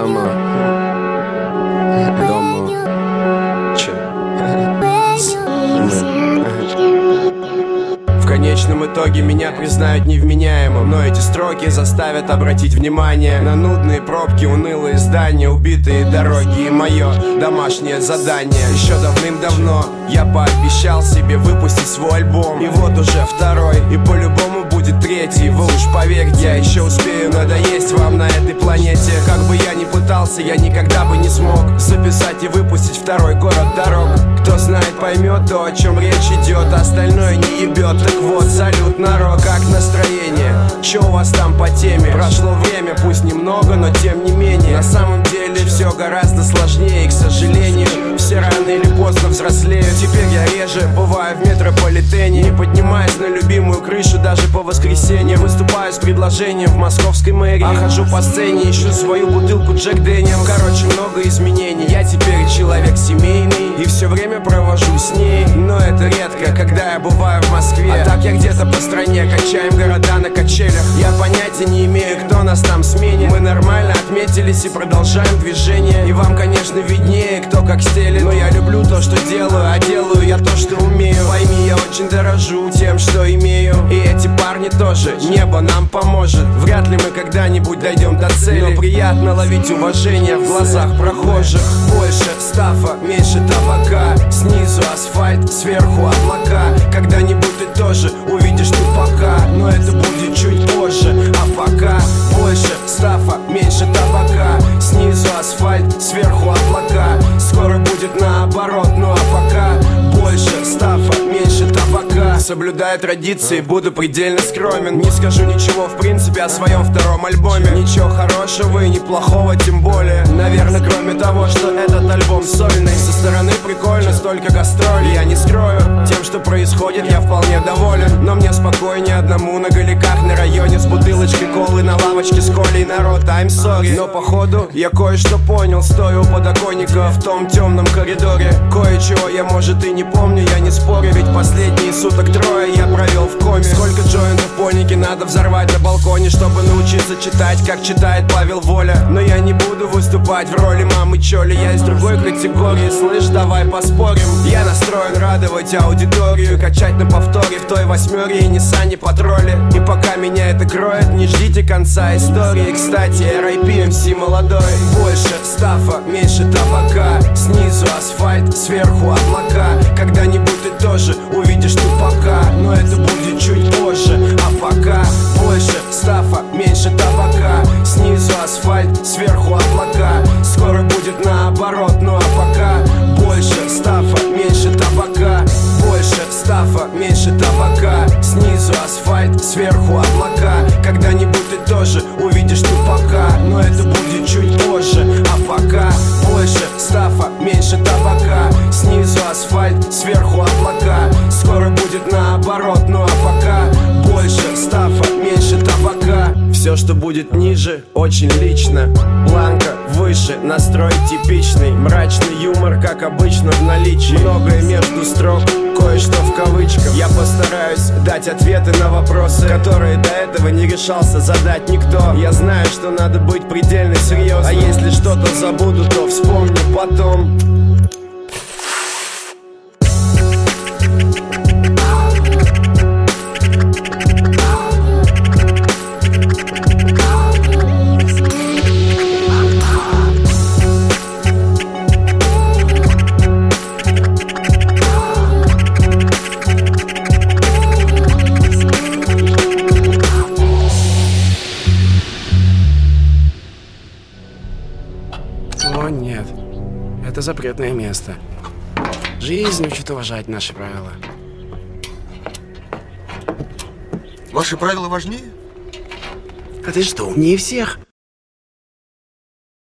дома. Че? В конечном итоге меня признают невменяемым, но эти строки заставят обратить внимание на нудные пробки, унылые здания, убитые дороги и мое домашнее задание. Еще давным-давно я пообещал себе выпустить свой альбом, и вот уже второй, и по-любому будет третий. Вы уж поверьте, я еще успею надоесть вам на этой планете. Как бы я ни пытался, я никогда бы не смог записать и выпустить второй город дорог. Кто знает, поймет то, о чем речь идет, остальное не ебет. Так вот, салют, народ, как настроение? Че у вас там по теме? Прошло время, пусть немного, но тем не менее. На самом деле все гораздо сложнее, и, к сожалению, все рано или поздно взрослеют. Теперь я реже бываю в метрополитене, не поднимаюсь на любимую крышу даже по воскресеньям. Выступаю с предложением в московской мэрии, а хожу по сцене, ищу свою бутылку Джек Дэниел. Короче, много изменений, я теперь человек семейный и все время провожу с ней. Но это редко, когда я бываю в Москве, а так я где-то по стране, качаем города на качелях. Я понятия не имею, кто нас там сменит. Мы нормально отметились и продолжаем движение. И вам, конечно, виднее, кто как стелит, но я люблю то, что делаю, а делаю я то, что умею. Пойми, я очень дорожу тем, что имею, и эти парни тоже, небо нам поможет. Вряд ли мы когда-нибудь дойдем до цели, но приятно ловить уважение в глазах прохожих. Больше стафа, меньше табака, снизу асфальт, сверху облака. Когда-нибудь ты тоже увидишь тупака, но это будет чуть позже. А пока больше стафа, меньше табака, снизу асфальт, сверху облака. Скоро будет наоборот, ну а пока больше стафа, меньше табака. Соблюдая традиции, буду предельно скромен. Не скажу ничего в принципе о своем втором альбоме. Ничего хорошего и неплохого тем более. Наверное, кроме того, что этот альбом сольный. Со стороны прикольно, столько гастролей. Я не скрою, тем, что происходит, я вполне доволен. Но мне спокойнее одному на галиках на районе с бутылочкой колы на лавочке с Колей. Народ, I'm sorry, но походу я кое-что понял, стоя у подоконника в том темном коридоре. Кое-чего я, может, и не помню, я не спорю, ведь последние суток трое я провел в коме. Сколько джойнтов поники надо взорвать на балконе, чтобы научиться читать, как читает Павел Воля. Но я не буду выступать в роли мамы Чоли, я из другой категории, слышь, давай поспорим. Я настроен радовать аудиторию, качать на повторе в той восьмере и Ниссане Патроле. И пока меня это кроет, не ждите конца истории. Кстати, R.I.P. MC молодой. Больше стафа, меньше табака, снизу асфальт, сверху облака. Когда-нибудь ты тоже увидишь тупака, но это будет чуть позже. А пока больше стафа, меньше табака, снизу асфальт, сверху облака. Скоро будет наоборот, ну а пока больше стафа, меньше табака. Больше стафа, меньше табака, снизу асфальт, сверху облака. Когда-нибудь ты тоже увидишь тупака, но это будет чуть позже. А пока больше стафа, меньше табака, снизу асфальт, сверху облака. Скоро будет наоборот, ну а пока больше стафа, меньше табака. Все, что будет ниже, очень лично. Планка выше, настрой типичный. Мрачный юмор, как обычно, в наличии. Многое между строк, кое-что в кавычках. Я постараюсь дать ответы на вопросы, которые до этого не решался задать никто. Я знаю, что надо быть предельно серьезным, а если что-то забуду, то вспомню потом. О, нет. Это запретное место. Жизнь учит уважать наши правила. Ваши правила важнее? А ты что, умнее всех?